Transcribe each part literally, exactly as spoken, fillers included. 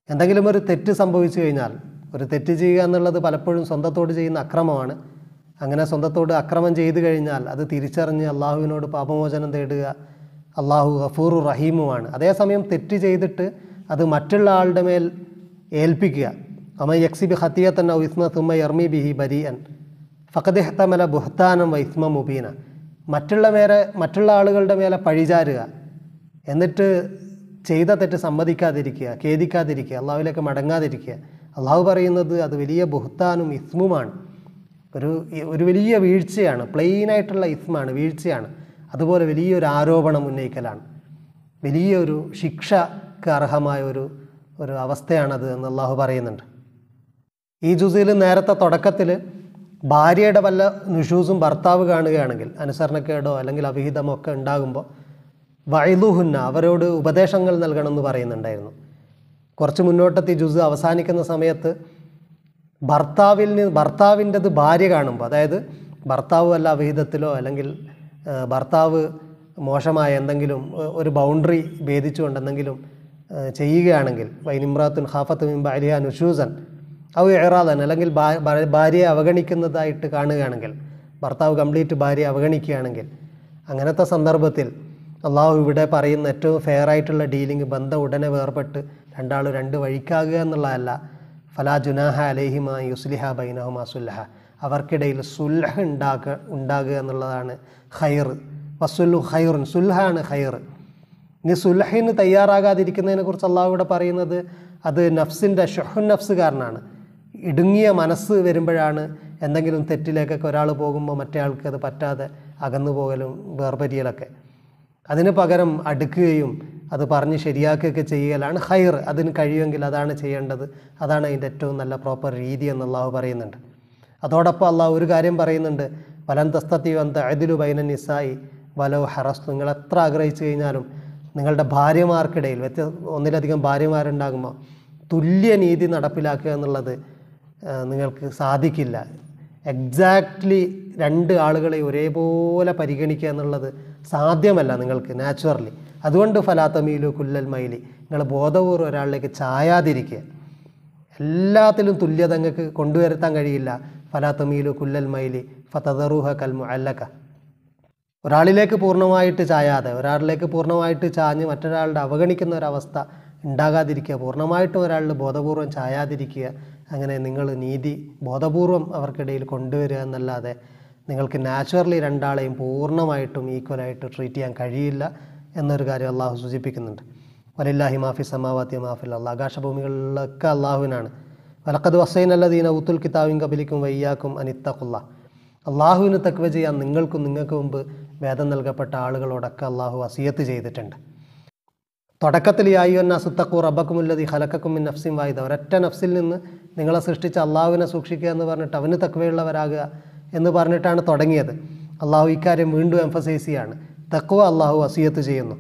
എന്തെങ്കിലും ഒരു തെറ്റ് സംഭവിച്ചു കഴിഞ്ഞാൽ, ഒരു തെറ്റ് ചെയ്യുക എന്നുള്ളത് പലപ്പോഴും സ്വന്തത്തോട് ചെയ്യുന്ന അക്രമമാണ്. അങ്ങനെ സ്വന്തത്തോട് അക്രമം ചെയ്തു കഴിഞ്ഞാൽ അത് തിരിച്ചറിഞ്ഞ് അള്ളാഹുവിനോട് പാപമോചനം തേടുക. അള്ളാഹു ഗഫൂറു റഹീമുമാണ്. അതേസമയം തെറ്റ് ചെയ്തിട്ട് അത് മറ്റുള്ള ആളുടെ മേൽ ഏൽപ്പിക്കുക. അമ യക്സിബി ഖത്തിയത്തൻ ഔ ഇസ്മ തുമ്മ യർമി ബിഹി ബരീഅൻ ഫഖദ് ഇഹ്തമല ബുഹ്താനം വ ഇസ്മ മുബീന. മറ്റുള്ള മേലെ മറ്റുള്ള ആളുകളുടെ മേലെ പഴിചാരുക, എന്നിട്ട് ചെയ്ത തെറ്റ് സമ്മതിക്കാതിരിക്കുക, ഖേദിക്കാതിരിക്കുക, അള്ളാഹുവിലേക്ക് മടങ്ങാതിരിക്കുക. അള്ളാഹു പറയുന്നത് അത് വലിയ ബുഹ്താനും ഇസ്മുമാണ്, ഒരു ഒരു വലിയ വീഴ്ചയാണ്. പ്ലെയിനായിട്ടുള്ള ഇസ്മാണ്, വീഴ്ചയാണ്. അതുപോലെ വലിയൊരു ആരോപണം ഉന്നയിക്കലാണ്, വലിയൊരു ശിക്ഷക്ക് അർഹമായ ഒരു ഒരു അവസ്ഥയാണത് എന്ന് അള്ളാഹു പറയുന്നുണ്ട്. ഈ ജുസിൽ നേരത്തെ തുടക്കത്തിൽ ഭാര്യയുടെ വല്ല നുഷൂസും ഭർത്താവ് കാണുകയാണെങ്കിൽ, അനുസരണക്കേടോ അല്ലെങ്കിൽ അവിഹിതമോ ഒക്കെ ഉണ്ടാകുമ്പോൾ വൈലുഹുന്ന, അവരോട് ഉപദേശങ്ങൾ നൽകണമെന്ന് പറയുന്നുണ്ടായിരുന്നു. കുറച്ച് മുന്നോട്ടത്തെ ഈ ജുസ് അവസാനിക്കുന്ന സമയത്ത് ഭർത്താവിൽ നിന്ന് ഭർത്താവിൻ്റെത് ഭാര്യ കാണുമ്പോൾ, അതായത് ഭർത്താവ് വല്ല അവിഹിതത്തിലോ അല്ലെങ്കിൽ ഭർത്താവ് മോശമായ എന്തെങ്കിലും ഒരു ബൗണ്ടറി ഭേദിച്ചുകൊണ്ട് എന്തെങ്കിലും ചെയ്യുകയാണെങ്കിൽ, വൈനിമ്രാത്തുൻ ഖാഫത്ത് മിൻ ബഅലിഹാ നുഷൂസൻ ഔ ഇറാദൻ, അല്ലെങ്കിൽ ഭാര്യയെ അവഗണിക്കുന്നതായിട്ട് കാണുകയാണെങ്കിൽ, ഭർത്താവ് കംപ്ലീറ്റ് ഭാര്യയെ അവഗണിക്കുകയാണെങ്കിൽ, അങ്ങനത്തെ സന്ദർഭത്തിൽ അള്ളാഹു ഇവിടെ പറയുന്ന ഏറ്റവും ഫെയർ ആയിട്ടുള്ള ഡീലിംഗ്, ബന്ധം ഉടനെ വേർപെട്ട് രണ്ടാളും രണ്ട് വഴിക്കാകുക എന്നുള്ളതല്ല. ഫലാ ജുനാഹ അലൈഹിമ യുസ്ലിഹ ബൈനഹുമാ സുൽഹ, അവർക്കിടയിൽ സുൽഹ് ഉണ്ടാക്കുക ഉണ്ടാകുക എന്നുള്ളതാണ് ഖൈർ. വസുല്ലു ഖൈറുൻ, സുൽഹാണ് ഖൈർ. ഇനി സുൽഹിന് തയ്യാറാകാതിരിക്കുന്നതിനെ കുറിച്ച് അള്ളാഹു ഇവിടെ പറയുന്നത് അത് നഫ്സിൻ്റെ ഷുഹുൻ നഫ്സ് കാരണമാണ്. ഇടുങ്ങിയ മനസ്സ് വരുമ്പോഴാണ് എന്തെങ്കിലും തെറ്റിലേക്കൊക്കെ ഒരാൾ പോകുമ്പോൾ മറ്റേ ആൾക്ക് അത് പറ്റാതെ അകന്നു പോകലും വേർപരിയലൊക്കെ. അതിന് പകരം അടുക്കുകയും അത് പറഞ്ഞ് ശരിയാക്കുകയൊക്കെ ചെയ്യലാണ് ഖൈർ. അതിന് കഴിയുമെങ്കിൽ അതാണ് ചെയ്യേണ്ടത്, അതാണ് അതിൻ്റെ ഏറ്റവും നല്ല പ്രോപ്പർ രീതി എന്ന് അള്ളാഹു പറയുന്നുണ്ട്. അതോടൊപ്പം അള്ളാഹു ഒരു കാര്യം പറയുന്നുണ്ട്, വലൻ തസ്തതിഉ അൻ തഅദിലു ബൈന നിസാഇ വലൗ ഹറസ്തു, നിങ്ങൾ എത്ര ആഗ്രഹിച്ചു കഴിഞ്ഞാലും നിങ്ങളുടെ ഭാര്യമാർക്കിടയിൽ, വ്യത്യ ഒന്നിലധികം ഭാര്യമാരുണ്ടാകുമ്പോൾ തുല്യനീതി നടപ്പിലാക്കുക എന്നുള്ളത് നിങ്ങൾക്ക് സാധിക്കില്ല. എക്സാക്ട്ലി രണ്ട് ആളുകളെ ഒരേപോലെ പരിഗണിക്കുക എന്നുള്ളത് സാധ്യമല്ല നിങ്ങൾക്ക് നാച്ചുറലി. അതുകൊണ്ട് ഫലാ തമീലു കുല്ലൽ മൈലി, നിങ്ങൾ ബോധപൂർവ്വം ഒരാളിലേക്ക് ചായാതിരിക്കുക. എല്ലാത്തിലും തുല്യത നിങ്ങൾക്ക് കൊണ്ടുവരുത്താൻ കഴിയില്ല. ഫലാ തമീലു കുല്ലൽ മൈലി ഫതദറുഹ കൽ മുഅല്ലക, ഒരാളിലേക്ക് പൂർണ്ണമായിട്ട് ചായാതെ, ഒരാളിലേക്ക് പൂർണ്ണമായിട്ട് ചാഞ്ഞ് മറ്റൊരാളുടെ അവഗണിക്കുന്ന ഒരവസ്ഥ ഉണ്ടാകാതിരിക്കുക, പൂർണ്ണമായിട്ടും ഒരാളിൽ ബോധപൂർവം ചായാതിരിക്കുക. അങ്ങനെ നിങ്ങൾ നീതി ബോധപൂർവം അവർക്കിടയിൽ കൊണ്ടുവരിക എന്നല്ലാതെ നിങ്ങൾക്ക് നാച്ചുറലി രണ്ടാളെയും പൂർണ്ണമായിട്ടും ഈക്വലായിട്ട് ട്രീറ്റ് ചെയ്യാൻ കഴിയില്ല എന്നൊരു കാര്യം അള്ളാഹു സൂചിപ്പിക്കുന്നുണ്ട്. വലില്ലാഹി മാഫി സമാവാത്തി മാഫിൽ, അള്ളാഹ് ആകാശഭൂമികളിലൊക്കെ അള്ളാഹുവിനാണ്. വലഖദ് വസൈനല്ലദീന ഊത്തുൽ കിതാബിൻ ഖബലിക്കും വയ്യാക്കും അനിത്തഖുല്ലാ, അള്ളാഹുവിന് തഖ്വ ചെയ്യാൻ നിങ്ങൾക്കും നിങ്ങൾക്ക് മുമ്പ് വേദം നൽകപ്പെട്ട ആളുകളോടൊക്കെ അള്ളാഹു വസിയത്ത് ചെയ്തിട്ടുണ്ട്. തുടക്കത്തിൽ യാ അയ്യുഹന്നാസു ഇത്തഖൂ റബ്ബക്കുമുല്ലദീ ഖലഖക്കും മിൻ നഫ്സിൻ വാഹിദ, ഒരൊറ്റ നഫ്സിൽ നിന്ന് നിങ്ങളെ സൃഷ്ടിച്ച അള്ളാഹുവിനെ സൂക്ഷിക്കുക എന്ന് പറഞ്ഞിട്ട് അവന് തഖ്വയുള്ളവരാകുക എന്ന് പറഞ്ഞിട്ടാണ് തുടങ്ങിയത്. അള്ളാഹു ഇക്കാര്യം വീണ്ടും എംഫസൈസ് ചെയ്യാണ്. തഖ്വ അള്ളാഹു വസിയത്ത് ചെയ്യുന്നു.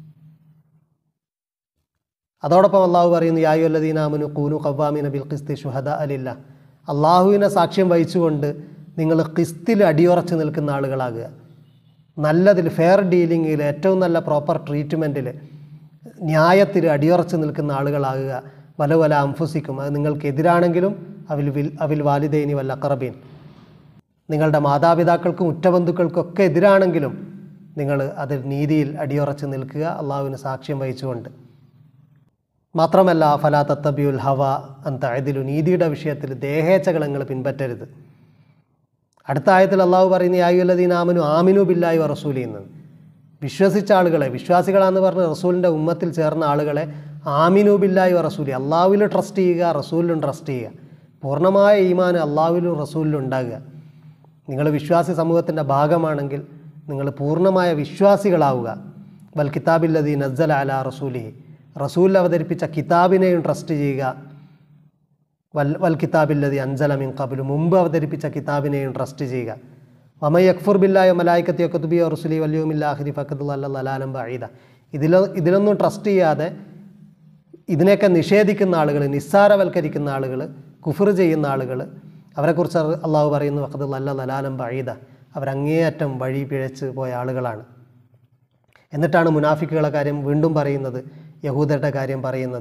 അതോടൊപ്പം അള്ളാഹു പറയുന്നു, യാ അയ്യുഹല്ലദീന ആമനൂ ഖൂനൂ ഖവ്വാമീന ബിൽ ഖിസ്തി ശുഹദാഅ ലില്ലാഹ്, അള്ളാഹുവിനെ സാക്ഷ്യം വഹിച്ചുകൊണ്ട് നിങ്ങൾ ഖിസ്തിൽ അടിയുറച്ച് നിൽക്കുന്ന ആളുകളാകുക. നല്ലതിൽ, ഫെയർ ഡീലിങ്ങിൽ, ഏറ്റവും നല്ല പ്രോപ്പർ ട്രീറ്റ്മെൻറ്റിൽ, ന്യായത്തിൽ അടിയുറച്ച് നിൽക്കുന്ന ആളുകളാകുക. വല വല അംഫുസിക്കും, അത് നിങ്ങൾക്കെതിരാണെങ്കിലും അവിൽ വിൽ അവിൽ വാലിദൈനി വൽ അഖറബീൻ, നിങ്ങളുടെ മാതാപിതാക്കൾക്കും ഉറ്റബന്ധുക്കൾക്കൊക്കെ എതിരാണെങ്കിലും നിങ്ങൾ അതിൽ നീതിയിൽ അടിയുറച്ച് നിൽക്കുക, അള്ളാഹുവിന് സാക്ഷ്യം വഹിച്ചുകൊണ്ട്. മാത്രമല്ല ഫലാ തത്തബിയുൽ ഹവ അൻ തഅദിലു, നീതിയുടെ വിഷയത്തിൽ ദേഹേച്ഛകൾ നിങ്ങൾ പിൻപറ്റരുത്. അടുത്ത ആയത്തിൽ അള്ളാഹു പറയുന്ന യാ അയ്യുഹല്ലദീന ആമനു ആമിനു ബില്ലാഹി വ റസൂലിഹി എന്ന്, വിശ്വസിച്ച ആളുകളെ, വിശ്വാസികളാന്ന് പറഞ്ഞ റസൂലിൻ്റെ ഉമ്മത്തിൽ ചേർന്ന ആളുകളെ ആമിനു ബില്ലാഹി വ റസൂലി, അള്ളാഹുവിൽ ട്രസ്റ്റ് ചെയ്യുക, റസൂലിലും ട്രസ്റ്റ് ചെയ്യുക. പൂർണ്ണമായ ഈമാൻ അള്ളാഹുവിലും റസൂലിലും ഉണ്ടാകുക. നിങ്ങൾ വിശ്വാസി സമൂഹത്തിൻ്റെ ഭാഗമാണെങ്കിൽ നിങ്ങൾ പൂർണ്ണമായ വിശ്വാസികളാവുക. വൽ കിതാബില്ലദീ നസ്സല അലാ റസൂലിഹി, റസൂലിൽ അവതരിപ്പിച്ച കിതാബിനെയും ട്രസ്റ്റ് ചെയ്യുക. വൽ വൽ കിതാബില്ലദീ അൻസല മിൻ ഖബ്ലു, മുമ്പ് അവതരിപ്പിച്ച കിതാബിനെയും ട്രസ്റ്റ് ചെയ്യുക. വമൻ യക്ഫുർ ബില്ലാഹി വമലായികതിഹി വകുതുബിഹി വറുസുലിഹി വൽ യൗമിൽ ആഖിരി ഫഖദ് ളല്ല ളലാലൻ ബഈദ, ഇതിൽ ഇതിലൊന്നും ട്രസ്റ്റ് ചെയ്യാതെ ഇതിനെയൊക്കെ നിഷേധിക്കുന്ന ആളുകൾ, നിസ്സാരവൽക്കരിക്കുന്ന ആളുകൾ, കുഫർ ചെയ്യുന്ന ആളുകൾ, അവരെക്കുറിച്ച് അള്ളാഹു പറയുന്നു വഖദ് ളല്ല ളലാലൻ ബഈദ, അവരങ്ങേയറ്റം വഴി പിഴച്ച് പോയ ആളുകളാണ്. എന്നിട്ടാണ് മുനാഫിക്കുകളുടെ കാര്യം വീണ്ടും പറയുന്നത്, യഹൂദരുടെ കാര്യം പറയുന്നത്.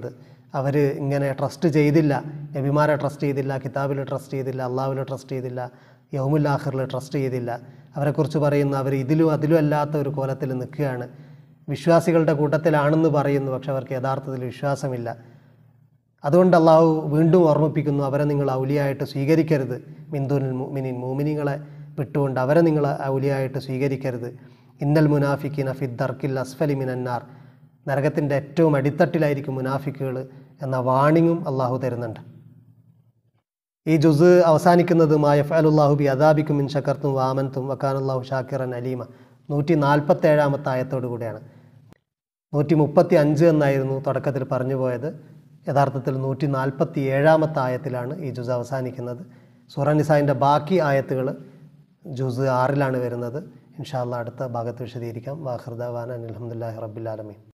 അവർ ഇങ്ങനെ ട്രസ്റ്റ് ചെയ്തില്ല, നബിമാരെ ട്രസ്റ്റ് ചെയ്തില്ല, കിതാബിൽ ട്രസ്റ്റ് ചെയ്തില്ല, അള്ളാഹുവിൽ ട്രസ്റ്റ് ചെയ്തില്ല, യൗമുൽ ആഖിറിൽ ട്രസ്റ്റ് ചെയ്തില്ല. അവരെക്കുറിച്ച് പറയുന്നു അവർ ഇതിലും അതിലും അല്ലാത്ത ഒരു കോലത്തിൽ നിൽക്കുകയാണ്. വിശ്വാസികളുടെ കൂട്ടത്തിലാണെന്ന് പറയുന്നു, പക്ഷെ അവർക്ക് യഥാർത്ഥത്തിൽ വിശ്വാസമില്ല. അതുകൊണ്ട് അള്ളാഹു വീണ്ടും ഓർമ്മിപ്പിക്കുന്നു, അവരെ നിങ്ങൾ ഔലിയായിട്ട് സ്വീകരിക്കരുത്. മിന്ദുനിൽ മുഅ്മിനീൻ, മുഅ്മിനീങ്ങളെ വിട്ടുകൊണ്ട് അവരെ നിങ്ങൾ ഔലിയായിട്ട് സ്വീകരിക്കരുത്. ഇന്നൽ മുനാഫിഖീന ഫി ദർക്കിൽ അസ്ഫലി മിനന്നാർ, നരകത്തിൻ്റെ ഏറ്റവും അടിത്തട്ടിലായിരിക്കും മുനാഫിക്കുകൾ എന്ന വാണിങ്ങും അള്ളാഹു തരുന്നുണ്ട്. ഈ ജുസ് അവസാനിക്കുന്നത് മാ യഫ്അലുല്ലാഹു ബി അദാബിക്കും ഇൻ ശകർത്തും വാമൻതും വകാനല്ലാഹു ഷാക്കിറൻ അലീമ, നൂറ്റി നാൽപ്പത്തേഴാമത്തെ ആയത്തോടു കൂടിയാണ്. നൂറ്റി മുപ്പത്തി അഞ്ച് എന്നായിരുന്നു തുടക്കത്തിൽ പറഞ്ഞു പോയത്. യഥാർത്ഥത്തിൽ നൂറ്റി നാൽപ്പത്തി ഏഴാമത്തെ ആയത്തിലാണ് ഈ ജുസ് അവസാനിക്കുന്നത്. സൂറ നിസായിൻ്റെ ബാക്കി ആയത്തുകൾ ജുസ് ആറിലാണ് വരുന്നത്. ഇൻഷാ അല്ലാഹ് അടുത്ത ഭാഗത്ത് വിശദീകരിക്കാം. വാഖിർ ദഅവാന അനിൽ ഹംദുലില്ലാഹി റബ്ബിൽ ആലമീൻ.